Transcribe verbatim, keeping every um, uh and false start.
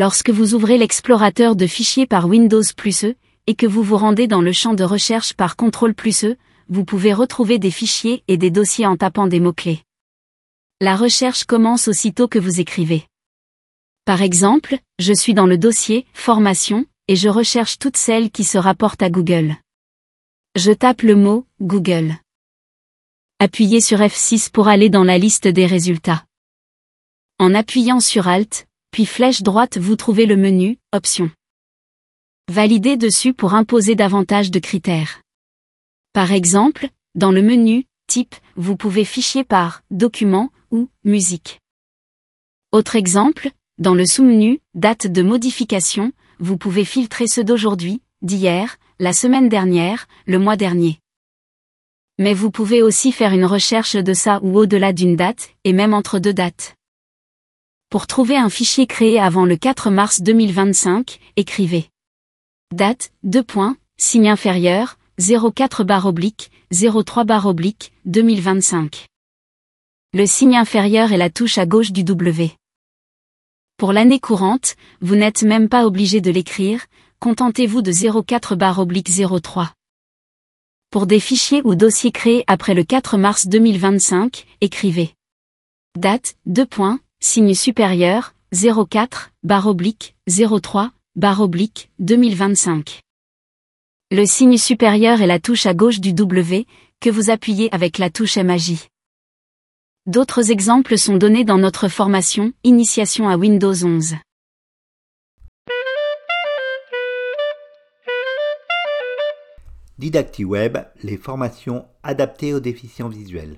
Lorsque vous ouvrez l'explorateur de fichiers par Windows plus E, et que vous vous rendez dans le champ de recherche par contrôle plus E, vous pouvez retrouver des fichiers et des dossiers en tapant des mots-clés. La recherche commence aussitôt que vous écrivez. Par exemple, je suis dans le dossier « Formation » et je recherche toutes celles qui se rapportent à Google. Je tape le mot « Google ». Appuyez sur F six pour aller dans la liste des résultats. En appuyant sur Alt, puis flèche droite vous trouvez le menu « Options ». Validez dessus pour imposer davantage de critères. Par exemple, dans le menu « Type », vous pouvez fichier par « Document » ou « Musique ». Autre exemple, dans le sous-menu « Date de modification », vous pouvez filtrer ceux d'aujourd'hui, d'hier, la semaine dernière, le mois dernier. Mais vous pouvez aussi faire une recherche de ça ou au-delà d'une date, et même entre deux dates. Pour trouver un fichier créé avant le quatre mars deux mille vingt-cinq, écrivez date, deux points, signe inférieur, zéro quatre barre oblique, zéro trois barre oblique, deux mille vingt-cinq. Le signe inférieur est la touche à gauche du W. Pour l'année courante, vous n'êtes même pas obligé de l'écrire, contentez-vous de zéro quatre barre oblique zéro trois. Pour des fichiers ou dossiers créés après le quatre mars deux mille vingt-cinq, écrivez date, deux points, signe supérieur, zéro quatre, barre oblique, zéro trois, barre oblique, deux mille vingt-cinq. Le signe supérieur est la touche à gauche du W, que vous appuyez avec la touche M A J. D'autres exemples sont donnés dans notre formation « Initiation à Windows onze ». DidactiWeb, les formations adaptées aux déficients visuels.